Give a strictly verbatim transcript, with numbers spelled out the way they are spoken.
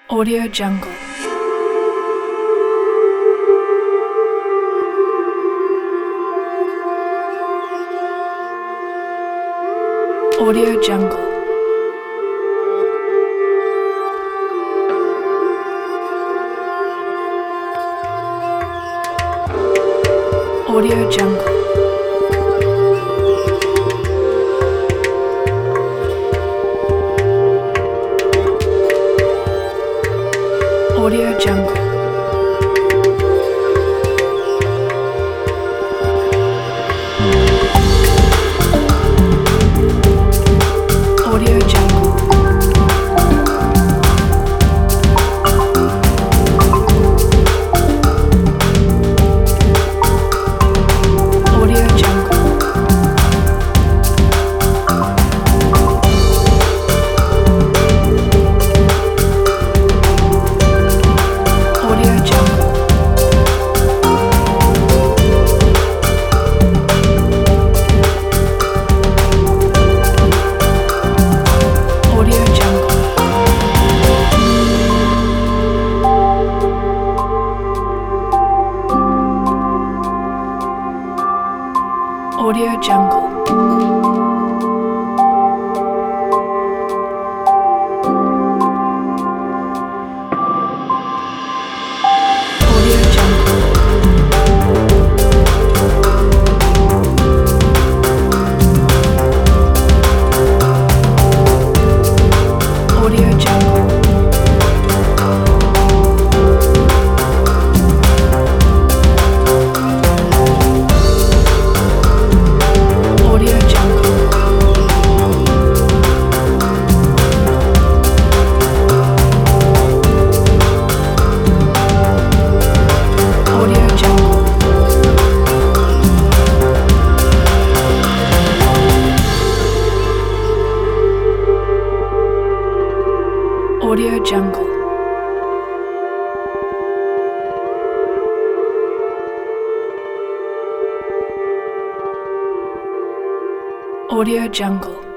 Audio Jungle. Audio Jungle. Audio Jungle. Audio Jungle. Audio Jungle. Audio Jungle. Audio Jungle. Audio Jungle. Audio Jungle. Audio Jungle. Audio Jungle. Audio Jungle. Audio Jungle. Audio Jungle. Audio Jungle.